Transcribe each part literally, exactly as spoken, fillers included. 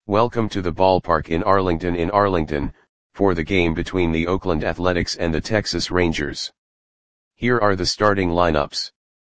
Welcome to the ballpark in Arlington in Arlington, for the game between the Oakland Athletics and the Texas Rangers. Here are the starting lineups.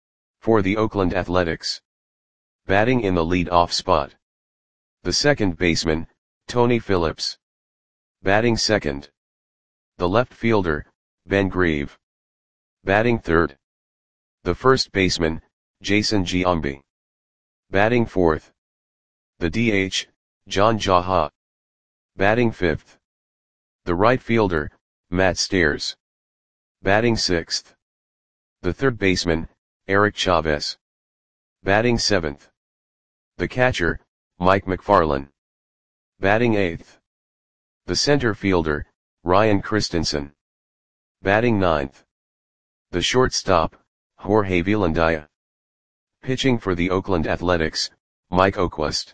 For the Oakland Athletics. Batting in the lead-off spot. The second baseman, Tony Phillips. Batting second. The left fielder, Ben Grieve. Batting third. The first baseman, Jason Giambi. Batting fourth. The D H, John Jaha. Batting fifth. The right fielder, Matt Stairs. Batting sixth. The third baseman, Eric Chavez. Batting seventh. The catcher, Mike McFarland. Batting eighth. The center fielder, Ryan Christensen. Batting ninth. The shortstop, Jorge Villandia. Pitching for the Oakland Athletics, Mike Oquist.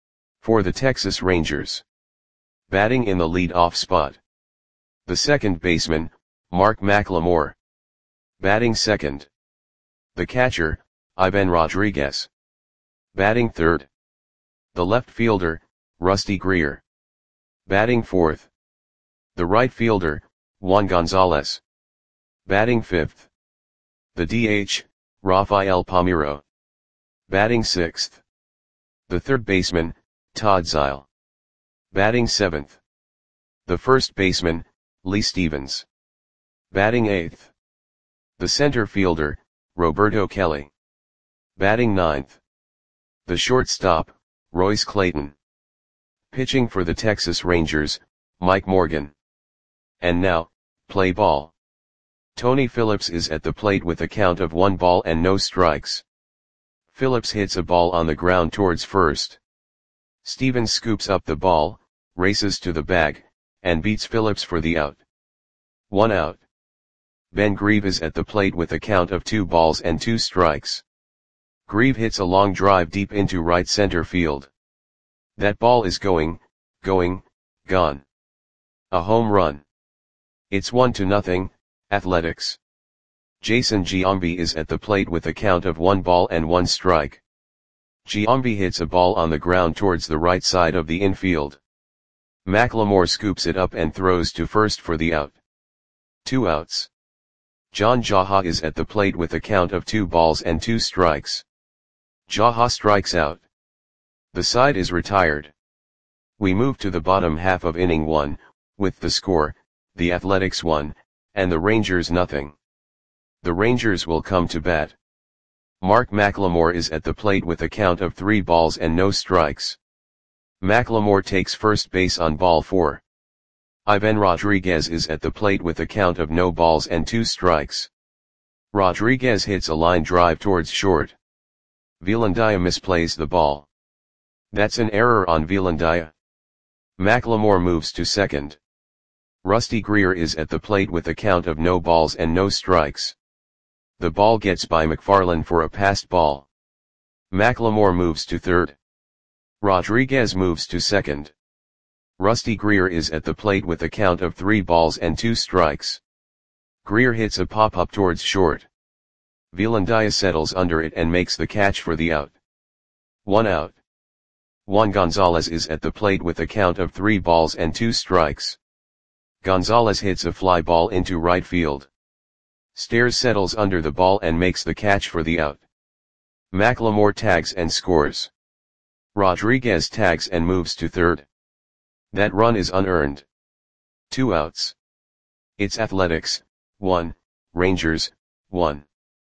For the Texas Rangers. Batting in the lead-off spot. The second baseman, Mark McLemore. Batting second. The catcher, Ivan Rodriguez. Batting third. The left fielder, Rusty Greer. Batting fourth. The right fielder, Juan Gonzalez. Batting fifth. The D H, Rafael Palmeiro. Batting sixth. The third baseman, Todd Zeile. Batting seventh. The first baseman, Lee Stevens. Batting eighth. The center fielder, Roberto Kelly. Batting ninth. The shortstop, Royce Clayton. Pitching for the Texas Rangers, Mike Morgan. And now, play ball. Tony Phillips is at the plate with a count of one ball and no strikes. Phillips hits a ball on the ground towards first. Stevens scoops up the ball, races to the bag, and beats Phillips for the out. One out. Ben Grieve is at the plate with a count of two balls and two strikes. Grieve hits a long drive deep into right center field. That ball is going, going, gone. A home run. It's one to nothing, Athletics. Jason Giambi is at the plate with a count of one ball and one strike. Giambi hits a ball on the ground towards the right side of the infield. McLemore scoops it up and throws to first for the out. Two outs. John Jaha is at the plate with a count of two balls and two strikes. Jaha strikes out. The side is retired. We move to the bottom half of inning one, with the score, the Athletics one, and the Rangers nothing. The Rangers will come to bat. Mark McLemore is at the plate with a count of three balls and no strikes. McLemore takes first base on ball four. Ivan Rodriguez is at the plate with a count of no balls and two strikes. Rodriguez hits a line drive towards short. Villandia misplays the ball. That's an error on Villandia. McLemore moves to second. Rusty Greer is at the plate with a count of no balls and no strikes. The ball gets by McFarland for a passed ball. McLemore moves to third. Rodriguez moves to second. Rusty Greer is at the plate with a count of three balls and two strikes. Greer hits a pop-up towards short. Villandia settles under it and makes the catch for the out. One out. Juan Gonzalez is at the plate with a count of three balls and two strikes. Gonzalez hits a fly ball into right field. Stairs settles under the ball and makes the catch for the out. McLemore tags and scores. Rodriguez tags and moves to third. That run is unearned. Two outs. It's Athletics, one, Rangers, one.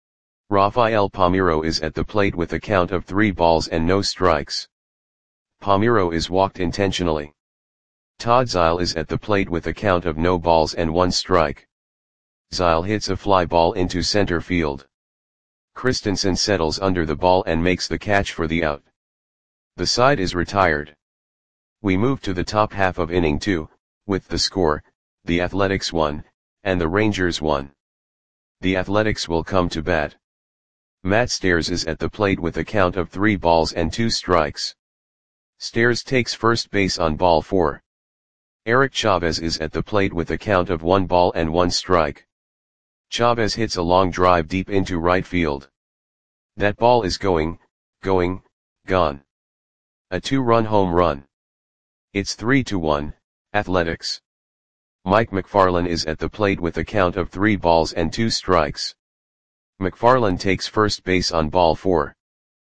Rafael Palmeiro is at the plate with a count of three balls and no strikes. Palmeiro is walked intentionally. Todd Zeile is at the plate with a count of no balls and one strike. Zeile hits a fly ball into center field. Christensen settles under the ball and makes the catch for the out. The side is retired. We move to the top half of inning two, with the score, the Athletics one, and the Rangers one. The Athletics will come to bat. Matt Stairs is at the plate with a count of three balls and two strikes. Stairs takes first base on ball four. Eric Chavez is at the plate with a count of one ball and one strike. Chavez hits a long drive deep into right field. That ball is going, going, gone. A two-run home run. It's three to one, Athletics. Mike McFarland is at the plate with a count of three balls and two strikes. McFarland takes first base on ball four.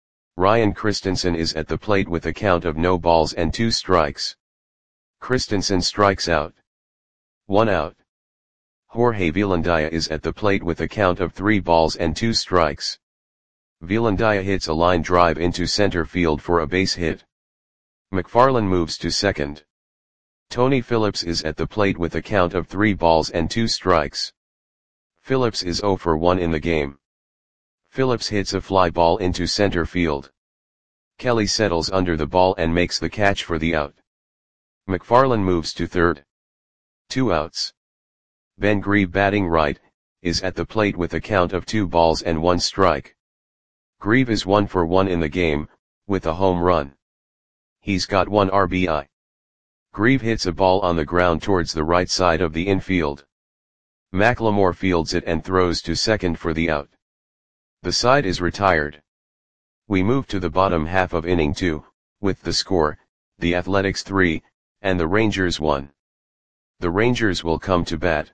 Ryan Christensen is at the plate with a count of no balls and two strikes. Christensen strikes out. One out. Jorge Velandia is at the plate with a count of three balls and two strikes. Velandia hits a line drive into center field for a base hit. McFarland moves to second. Tony Phillips is at the plate with a count of three balls and two strikes. Phillips is zero for one in the game. Phillips hits a fly ball into center field. Kelly settles under the ball and makes the catch for the out. McFarland moves to third. Two outs. Ben Grieve, batting right, is at the plate with a count of two balls and one strike. Grieve is one for one in the game, with a home run. He's got one R B I. Grieve hits a ball on the ground towards the right side of the infield. McLemore fields it and throws to second for the out. The side is retired. We move to the bottom half of inning two, with the score, the Athletics three, and the Rangers one. The Rangers will come to bat.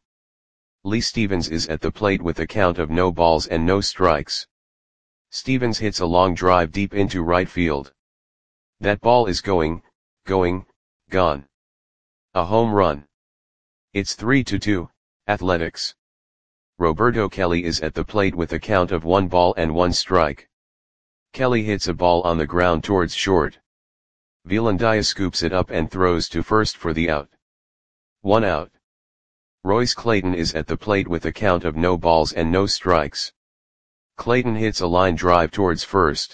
Lee Stevens is at the plate with a count of no balls and no strikes. Stevens hits a long drive deep into right field. That ball is going, going, gone. A home run. It's three to two, Athletics. Roberto Kelly is at the plate with a count of one ball and one strike. Kelly hits a ball on the ground towards short. Velandia scoops it up and throws to first for the out. One out. Royce Clayton is at the plate with a count of no balls and no strikes. Clayton hits a line drive towards first.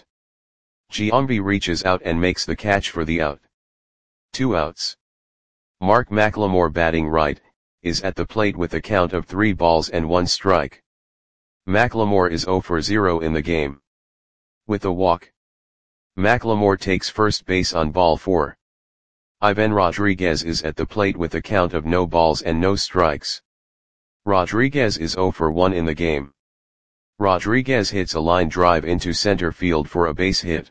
Giambi reaches out and makes the catch for the out. Two outs. Mark McLemore, batting right, is at the plate with a count of three balls and one strike. McLemore is zero for zero in the game. With a walk. McLemore takes first base on ball four. Ivan Rodriguez is at the plate with a count of no balls and no strikes. Rodriguez is zero for one in the game. Rodriguez hits a line drive into center field for a base hit.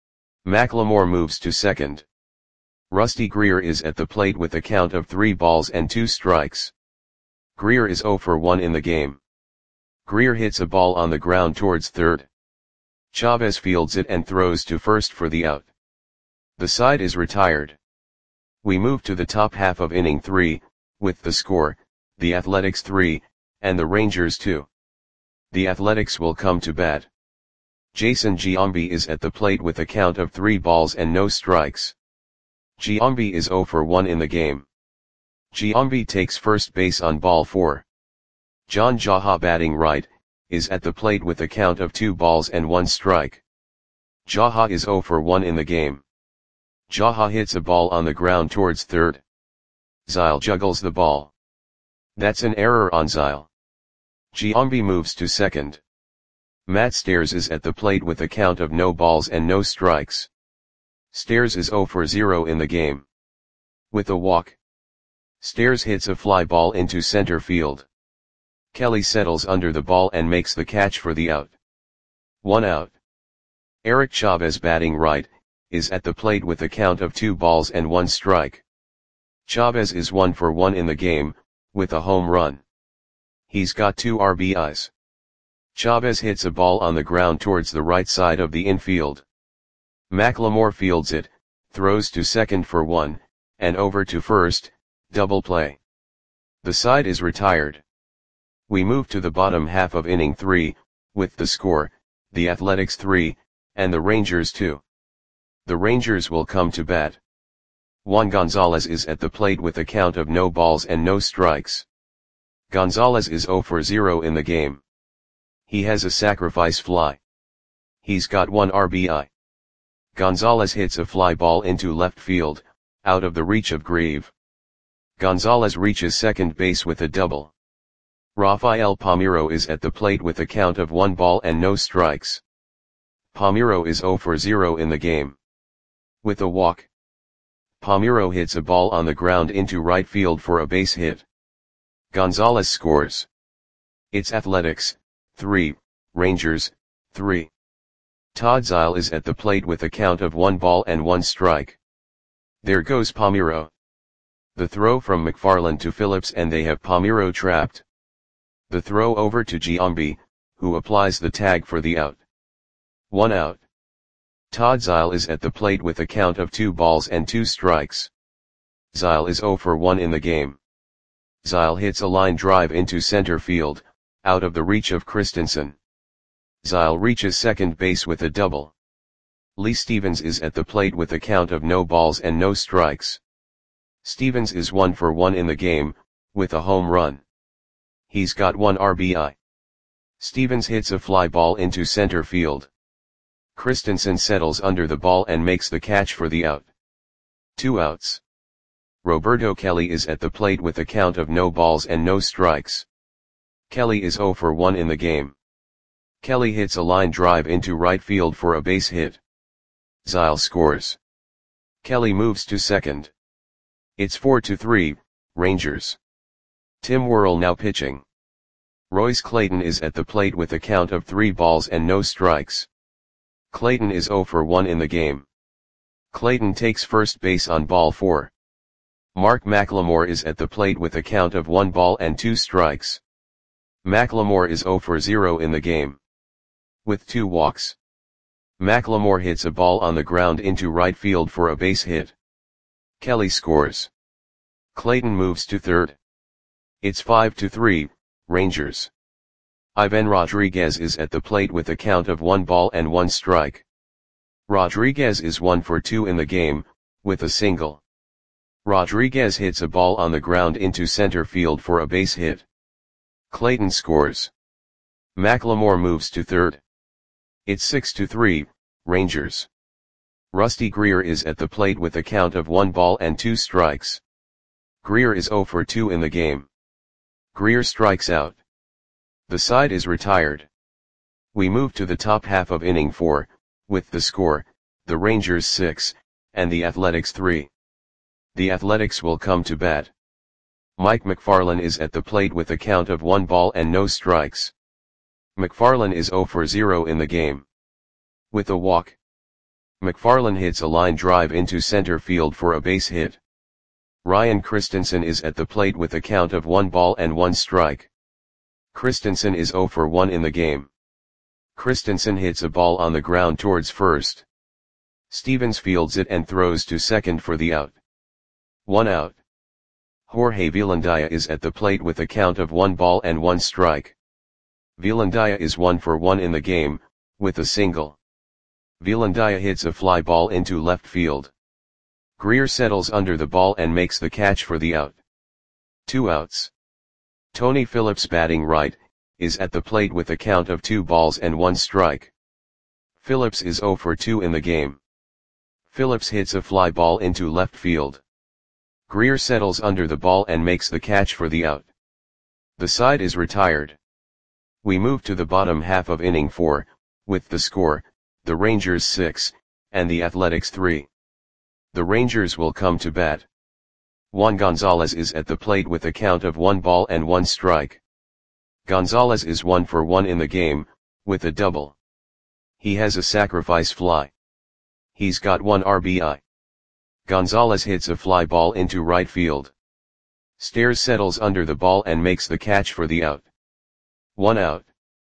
McLemore moves to second. Rusty Greer is at the plate with a count of three balls and two strikes. Greer is zero for one in the game. Greer hits a ball on the ground towards third. Chavez fields it and throws to first for the out. The side is retired. We move to the top half of inning three, with the score, the Athletics three, and the Rangers two. The Athletics will come to bat. Jason Giambi is at the plate with a count of three balls and no strikes. Giambi is zero for one in the game. Giambi takes first base on ball four. John Jaha, batting right, is at the plate with a count of two balls and one strike. Jaha is zero for one in the game. Jaha hits a ball on the ground towards third. Zyle juggles the ball. That's an error on Zyle. Giambi moves to second. Matt Stairs is at the plate with a count of no balls and no strikes. Stairs is zero for zero in the game. With a walk. Stairs hits a fly ball into center field. Kelly settles under the ball and makes the catch for the out. One out. Eric Chavez, batting right, is at the plate with a count of two balls and one strike. Chavez is one for one in the game, with a home run. He's got two R B Is. Chavez hits a ball on the ground towards the right side of the infield. McLemore fields it, throws to second for one, and over to first, double play. The side is retired. We move to the bottom half of inning three, with the score, the Athletics three, and the Rangers two. The Rangers will come to bat. Juan Gonzalez is at the plate with a count of no balls and no strikes. Gonzalez is zero for zero in the game. He has a sacrifice fly. He's got one R B I. Gonzalez hits a fly ball into left field, out of the reach of Grieve. Gonzalez reaches second base with a double. Rafael Palmeiro is at the plate with a count of one ball and no strikes. Palmeiro is zero for zero in the game. With a walk. Palmeiro hits a ball on the ground into right field for a base hit. Gonzalez scores. It's Athletics, three, Rangers, three. Todd Zyle is at the plate with a count of one ball and one strike. There goes Palmeiro. The throw from McFarland to Phillips and they have Palmeiro trapped. The throw over to Giambi, who applies the tag for the out. One out. Todd Zeile is at the plate with a count of two balls and two strikes. Zeile is zero for one in the game. Zeile hits a line drive into center field, out of the reach of Christensen. Zeile reaches second base with a double. Lee Stevens is at the plate with a count of no balls and no strikes. Stevens is one for one in the game, with a home run. He's got one R B I. Stevens hits a fly ball into center field. Christensen settles under the ball and makes the catch for the out. Two outs. Roberto Kelly is at the plate with a count of no balls and no strikes. Kelly is zero for one in the game. Kelly hits a line drive into right field for a base hit. Zeile scores. Kelly moves to second. It's four to three, Rangers. Tim Worrell now pitching. Royce Clayton is at the plate with a count of three balls and no strikes. Clayton is zero for one in the game. Clayton takes first base on ball four. Mark McLemore is at the plate with a count of one ball and two strikes. McLemore is zero for zero in the game. With two walks. McLemore hits a ball on the ground into right field for a base hit. Kelly scores. Clayton moves to third. It's five to three, Rangers. Ivan Rodriguez is at the plate with a count of one ball and one strike. Rodriguez is one for two in the game, with a single. Rodriguez hits a ball on the ground into center field for a base hit. Clayton scores. McLemore moves to third. It's six to three, Rangers. Rusty Greer is at the plate with a count of one ball and two strikes. Greer is zero for two in the game. Greer strikes out. The side is retired. We move to the top half of inning four, with the score, the Rangers six, and the Athletics three. The Athletics will come to bat. Mike McFarland is at the plate with a count of one ball and no strikes. McFarland is zero for zero in the game. With a walk. McFarland hits a line drive into center field for a base hit. Ryan Christensen is at the plate with a count of one ball and one strike. Christensen is zero for one in the game. Christensen hits a ball on the ground towards first. Stevens fields it and throws to second for the out. One out. Jorge Velandia is at the plate with a count of one ball and one strike. Velandia is one for one in the game, with a single. Velandia hits a fly ball into left field. Greer settles under the ball and makes the catch for the out. Two outs. Tony Phillips, batting right, is at the plate with a count of two balls and one strike. Phillips is zero for two in the game. Phillips hits a fly ball into left field. Greer settles under the ball and makes the catch for the out. The side is retired. We move to the bottom half of inning four, with the score, the Rangers six, and the Athletics three. The Rangers will come to bat. Juan Gonzalez is at the plate with a count of one ball and one strike. Gonzalez is one for one in the game, with a double. He has a sacrifice fly. He's got one R B I. Gonzalez hits a fly ball into right field. Stairs settles under the ball and makes the catch for the out. One out.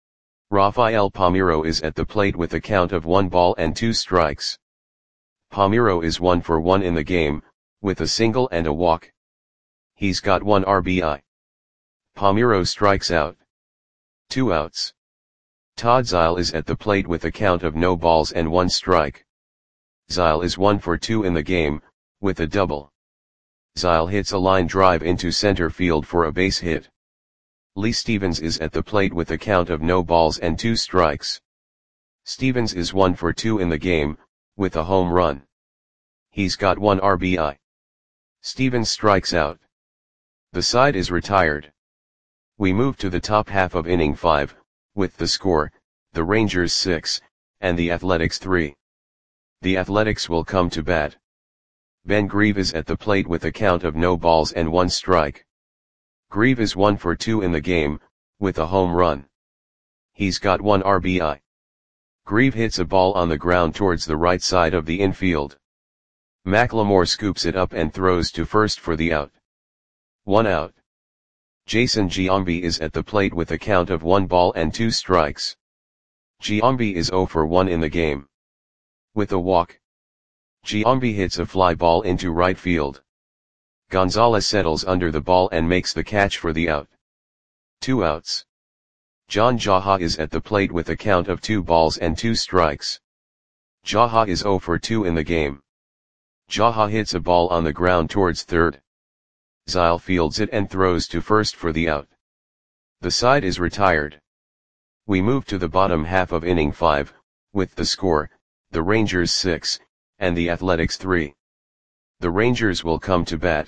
Rafael Palmeiro is at the plate with a count of one ball and two strikes. Palmeiro is one for one in the game, with a single and a walk. He's got one R B I. Palmeiro strikes out. Two outs. Todd Zeile is at the plate with a count of no balls and one strike. Zeile is one for two in the game, with a double. Zeile hits a line drive into center field for a base hit. Lee Stevens is at the plate with a count of no balls and two strikes. Stevens is one for two in the game, with a home run. He's got one R B I. Stevens strikes out. The side is retired. We move to the top half of inning five, with the score, the Rangers six, and the Athletics three. The Athletics will come to bat. Ben Grieve is at the plate with a count of no balls and one strike. Grieve is one for two in the game, with a home run. He's got one R B I. Grieve hits a ball on the ground towards the right side of the infield. McLemore scoops it up and throws to first for the out. One out. Jason Giambi is at the plate with a count of one ball and two strikes. Giambi is zero for one in the game. With a walk, Giambi hits a fly ball into right field. Gonzalez settles under the ball and makes the catch for the out. Two outs. John Jaha is at the plate with a count of two balls and two strikes. Jaha is zero for two in the game. Jaha hits a ball on the ground towards third. Zile fields it and throws to first for the out. The side is retired. We move to the bottom half of inning five, with the score, the Rangers six, and the Athletics three. The Rangers will come to bat.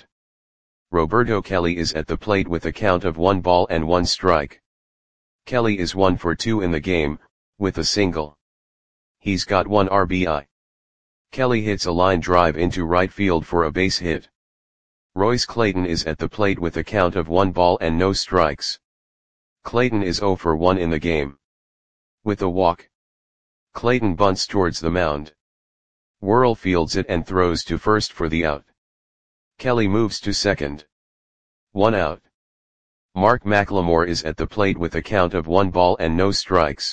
Roberto Kelly is at the plate with a count of one ball and one strike. Kelly is one for two in the game, with a single. He's got one R B I. Kelly hits a line drive into right field for a base hit. Royce Clayton is at the plate with a count of one ball and no strikes. Clayton is zero for one in the game. With a walk, Clayton bunts towards the mound. Worrell fields it and throws to first for the out. Kelly moves to second. One out. Mark McLemore is at the plate with a count of one ball and no strikes.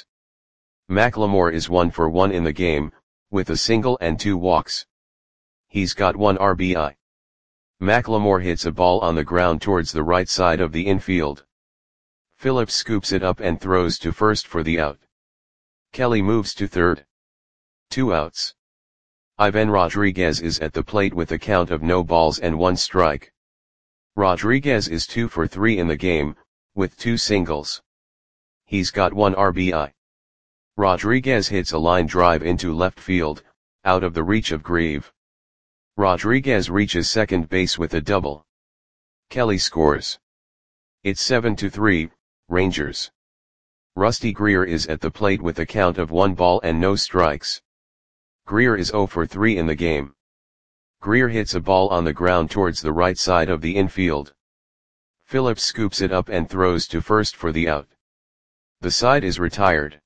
McLemore is one for one in the game, with a single and two walks. He's got one R B I. McLemore hits a ball on the ground towards the right side of the infield. Phillips scoops it up and throws to first for the out. Kelly moves to third. Two outs. Ivan Rodriguez is at the plate with a count of no balls and one strike. Rodriguez is two for three in the game, with two singles. He's got one R B I. Rodriguez hits a line drive into left field, out of the reach of Grieve. Rodriguez reaches second base with a double. Kelly scores. It's seven to three, Rangers. Rusty Greer is at the plate with a count of one ball and no strikes. Greer is zero for three in the game. Greer hits a ball on the ground towards the right side of the infield. Phillips scoops it up and throws to first for the out. The side is retired.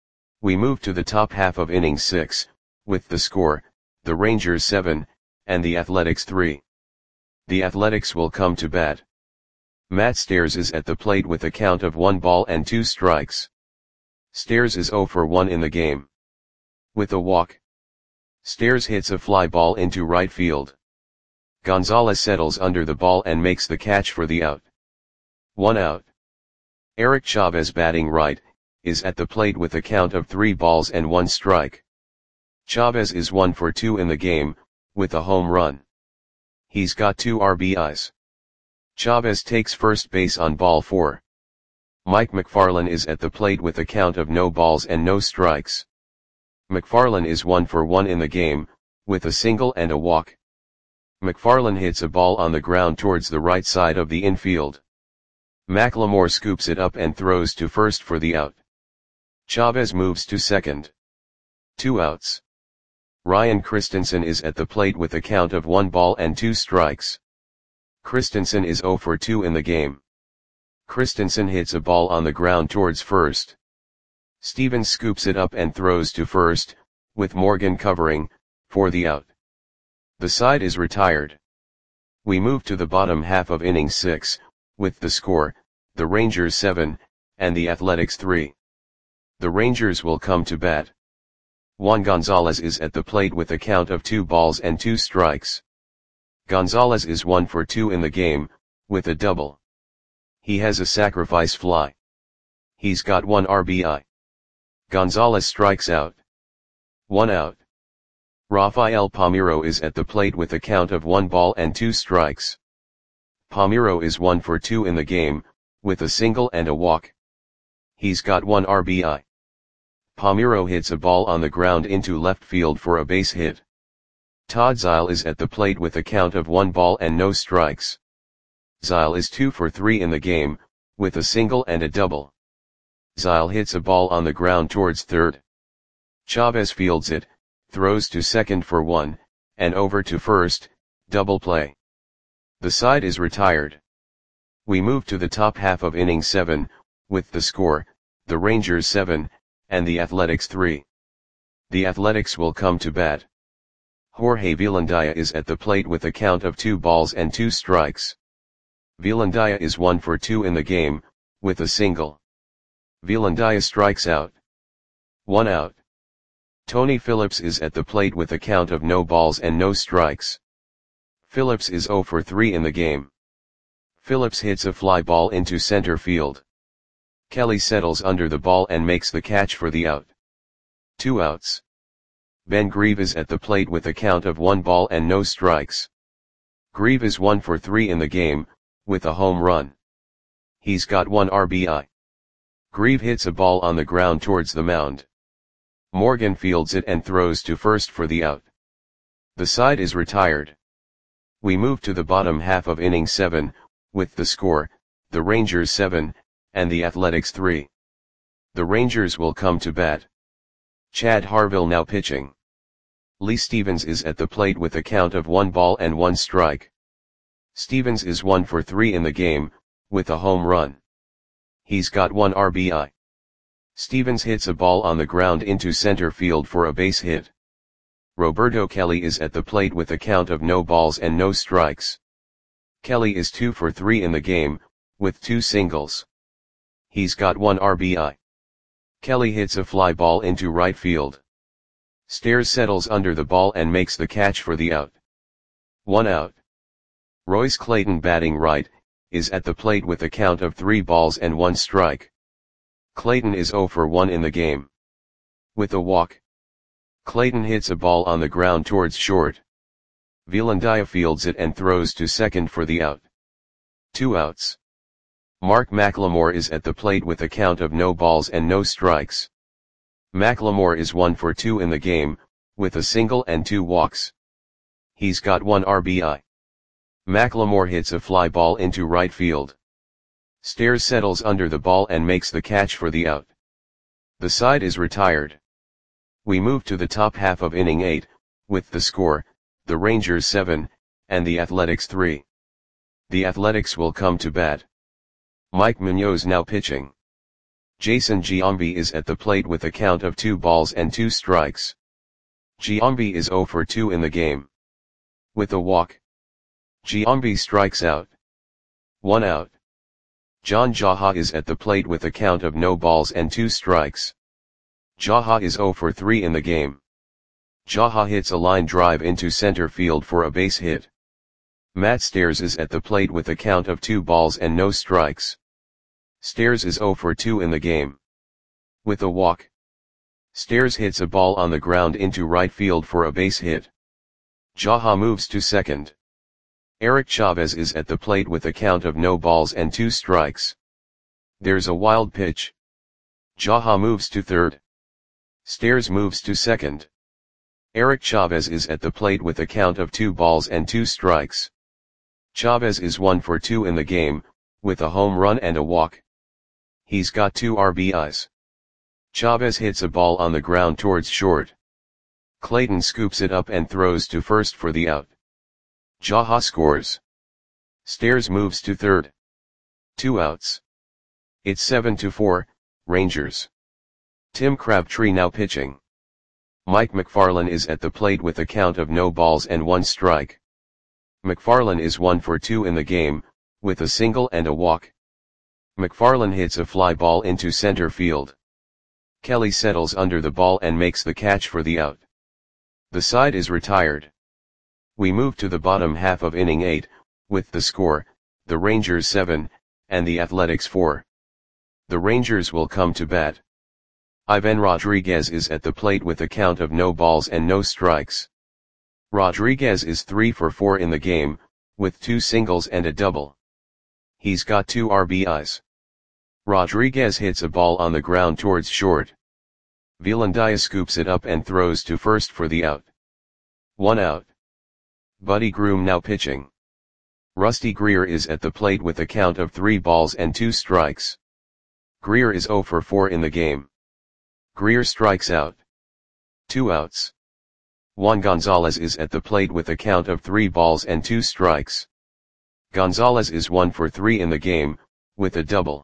We move to the top half of inning six, with the score, the Rangers seven, and the Athletics three. The Athletics will come to bat. Matt Stairs is at the plate with a count of one ball and two strikes. Stairs is zero for one in the game. With a walk, Stairs hits a fly ball into right field. Gonzalez settles under the ball and makes the catch for the out. One out. Eric Chavez, batting right, is at the plate with a count of three balls and one strike. Chavez is one for two in the game, with a home run. He's got two R B Is. Chavez takes first base on ball four. Mike McFarland is at the plate with a count of no balls and no strikes. McFarland is one for one in the game, with a single and a walk. McFarland hits a ball on the ground towards the right side of the infield. McLemore scoops it up and throws to first for the out. Chavez moves to second. Two outs. Ryan Christensen is at the plate with a count of one ball and two strikes. Christensen is zero for two in the game. Christensen hits a ball on the ground towards first. Stevens scoops it up and throws to first, with Morgan covering, for the out. The side is retired. We move to the bottom half of inning six, with the score, the Rangers seven, and the Athletics three. The Rangers will come to bat. Juan Gonzalez is at the plate with a count of two balls and two strikes. Gonzalez is one for two in the game, with a double. He has a sacrifice fly. He's got one R B I. Gonzalez strikes out. One out. Rafael Palmeiro is at the plate with a count of one ball and two strikes. Palmeiro is one for two in the game, with a single and a walk. He's got one R B I. Palmeiro hits a ball on the ground into left field for a base hit. Todd Zile is at the plate with a count of one ball and no strikes. Zile is two for three in the game, with a single and a double. Zile hits a ball on the ground towards third. Chavez fields it, throws to second for one, and over to first, double play. The side is retired. We move to the top half of inning seven, with the score, the Rangers seven, and the Athletics three. The Athletics will come to bat. Jorge Velandia is at the plate with a count of two balls and two strikes. Velandia is one for two in the game, with a single. Velandia strikes out. One out. Tony Phillips is at the plate with a count of no balls and no strikes. Phillips is zero for three in the game. Phillips hits a fly ball into center field. Kelly settles under the ball and makes the catch for the out. Two outs. Ben Grieve is at the plate with a count of one ball and no strikes. Grieve is one for three in the game, with a home run. He's got one R B I. Grieve hits a ball on the ground towards the mound. Morgan fields it and throws to first for the out. The side is retired. We move to the bottom half of inning seven, with the score, the Rangers seven, and the Athletics three. The Rangers will come to bat. Chad Harville now pitching. Lee Stevens is at the plate with a count of one ball and one strike. Stevens is one for three in the game, with a home run. He's got one R B I. Stevens hits a ball on the ground into center field for a base hit. Roberto Kelly is at the plate with a count of no balls and no strikes. Kelly is two for three in the game, with two singles. He's got one R B I. Kelly hits a fly ball into right field. Stairs settles under the ball and makes the catch for the out. One out. Royce Clayton, batting right, is at the plate with a count of three balls and one strike. Clayton is zero for one in the game. With a walk. Clayton hits a ball on the ground towards short. Velandia fields it and throws to second for the out. Two outs. Mark McLemore is at the plate with a count of no balls and no strikes. McLemore is one for two in the game, with a single and two walks. He's got one R B I. McLemore hits a fly ball into right field. Stairs settles under the ball and makes the catch for the out. The side is retired. We move to the top half of inning eight, with the score, the Rangers seven, and the Athletics three. The Athletics will come to bat. Mike Munoz now pitching. Jason Giambi is at the plate with a count of two balls and two strikes. Giambi is zero for two in the game. With a walk. Giambi strikes out. One out. John Jaha is at the plate with a count of no balls and two strikes. Jaha is zero for three in the game. Jaha hits a line drive into center field for a base hit. Matt Stairs is at the plate with a count of two balls and no strikes. Stairs is zero for two in the game. With a walk. Stairs hits a ball on the ground into right field for a base hit. Jaha moves to second. Eric Chavez is at the plate with a count of no balls and two strikes. There's a wild pitch. Jaha moves to third. Stairs moves to second. Eric Chavez is at the plate with a count of two balls and two strikes. Chavez is one for two in the game, with a home run and a walk. He's got two R B Is. Chavez hits a ball on the ground towards short. Clayton scoops it up and throws to first for the out. Jaha scores. Stairs moves to third. Two outs. It's seven to four, Rangers. Tim Crabtree now pitching. Mike McFarland is at the plate with a count of no balls and one strike. McFarland is one for two in the game, with a single and a walk. McFarland hits a fly ball into center field. Kelly settles under the ball and makes the catch for the out. The side is retired. We move to the bottom half of inning eight, with the score, the Rangers seven, and the Athletics four. The Rangers will come to bat. Ivan Rodriguez is at the plate with a count of no balls and no strikes. Rodriguez is three for four in the game, with two singles and a double. He's got two R B Is. Rodriguez hits a ball on the ground towards short. Velandia scoops it up and throws to first for the out. One out. Buddy Groom now pitching. Rusty Greer is at the plate with a count of three balls and two strikes. Greer is zero for four in the game. Greer strikes out. Two outs. Juan Gonzalez is at the plate with a count of three balls and two strikes. Gonzalez is one for three in the game, with a double.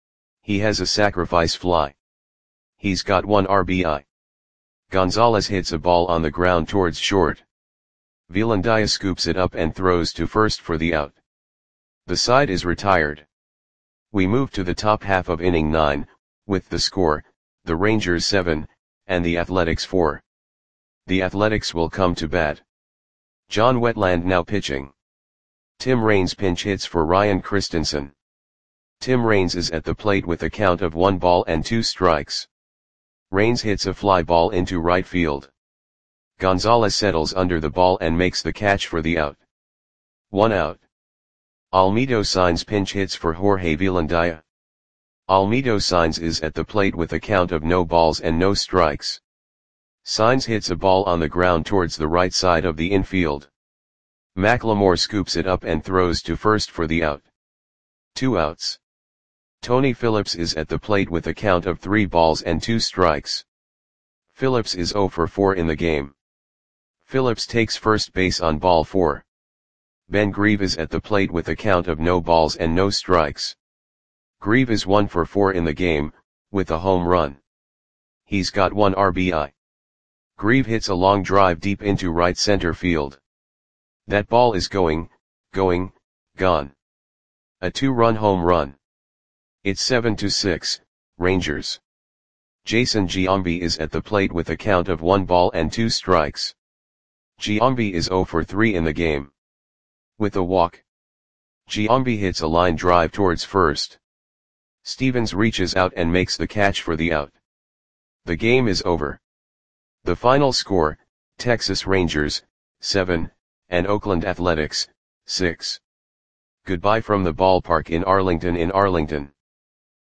He has a sacrifice fly. He's got one R B I. Gonzalez hits a ball on the ground towards short. Veelandia scoops it up and throws to first for the out. The side is retired. We move to the top half of inning nine, with the score, the Rangers seven, and the Athletics four. The Athletics will come to bat. John Wetland now pitching. Tim Raines pinch hits for Ryan Christensen. Tim Raines is at the plate with a count of one ball and two strikes. Raines hits a fly ball into right field. Gonzalez settles under the ball and makes the catch for the out. One out. Almedo Sainz pinch hits for Jorge Veelandia. Almedo Sainz is at the plate with a count of no balls and no strikes. Sainz hits a ball on the ground towards the right side of the infield. McLemore scoops it up and throws to first for the out. Two outs. Tony Phillips is at the plate with a count of three balls and two strikes. Phillips is zero for four in the game. Phillips takes first base on ball four. Ben Grieve is at the plate with a count of no balls and no strikes. Grieve is one for four in the game, with a home run. He's got one R B I. Grieve hits a long drive deep into right center field. That ball is going, going, gone. A two-run home run. It's seven to six, Rangers. Jason Giambi is at the plate with a count of one ball and two strikes. Giambi is zero for three in the game. With a walk. Giambi hits a line drive towards first. Stevens reaches out and makes the catch for the out. The game is over. The final score, Texas Rangers, seven, and Oakland Athletics, six. Goodbye from the ballpark in Arlington in Arlington.